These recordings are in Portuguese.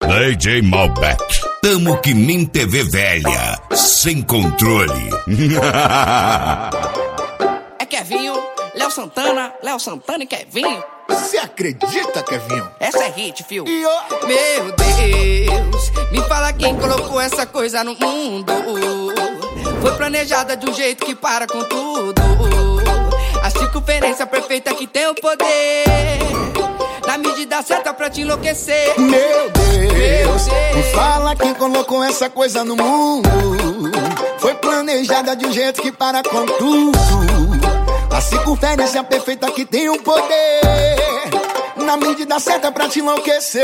DJ Malbec. Tamo que nem TV velha, sem controle. É Kevinho, Léo Santana e Kevinho. Você acredita, Kevinho? Essa é hit, fio. Eu... Meu Deus, me fala quem colocou essa coisa no mundo. Foi planejada de um jeito que para com tudo. A circunferência perfeita que tem o poder, na medida certa pra te enlouquecer. Meu Deus, me fala quem colocou essa coisa no mundo. Foi planejada de um jeito que para com tudo. A circunferência perfeita que tem o poder, na medida certa pra te enlouquecer.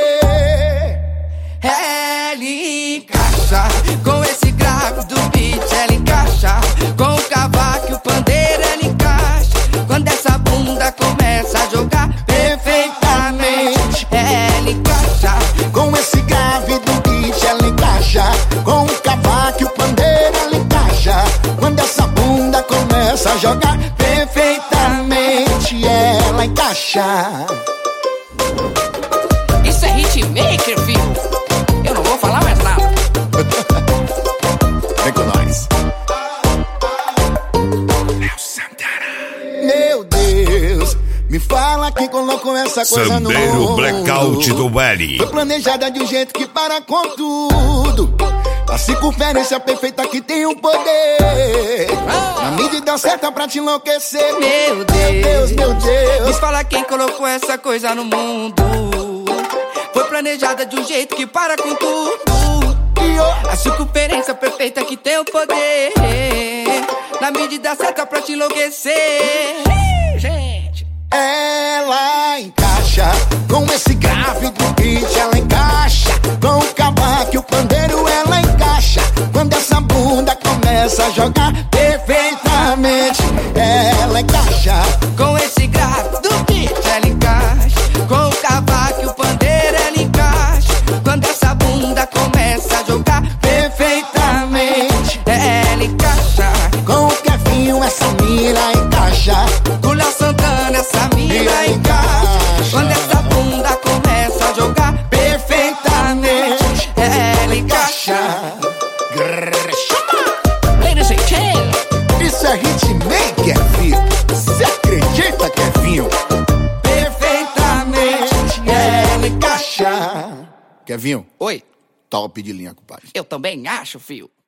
Ela encaixa com esse grave do beat, ela encaixa com o cavaco e o pandeiro, ela encaixa quando essa bunda começa a jogar perfeitamente. Ela encaixa com esse grave do beat, ela encaixa com o cavaco e o pandeiro, ela encaixa quando essa bunda começa a jogar perfeitamente. Ela encaixa. Isso é hitmaker, filho. Eu não vou falar mais nada. Vem com nós. Léo Santana. Meu Deus, me fala quem colocou essa coisa no Sandeiro mundo. Blackout do L. Foi planejada de um jeito que para com tudo. A circunferência perfeita que tem o poder, na medida certa pra te enlouquecer. Meu Deus, meu Deus. me fala quem colocou essa coisa no mundo. Foi planejada de um jeito que para com tudo. A circunferência perfeita que tem o poder, na medida certa pra te enlouquecer. Gente, ela encaixa com esse grave do beat, ela encaixa com o cavaco e o pandeiro, ela encaixa quando essa bunda começa a jogar perfeitamente. Ela encaixa com esse grave do beat, ela encaixa com o cavaco e o pandeiro, ela encaixa quando essa bunda começa a jogar perfeitamente. Ela encaixa com o Kevinho, essa mira encaixa com o Léo Santana, essa mira encaixa quando essa bunda começa a jogar perfeitamente. Ela encaixa. Ladies and gentlemen, isso é hitmaker, filho. Você acredita, Kevinho? perfeitamente. Ela encaixa. Kevinho, Oi, top de linha, compadre. eu também acho, fio.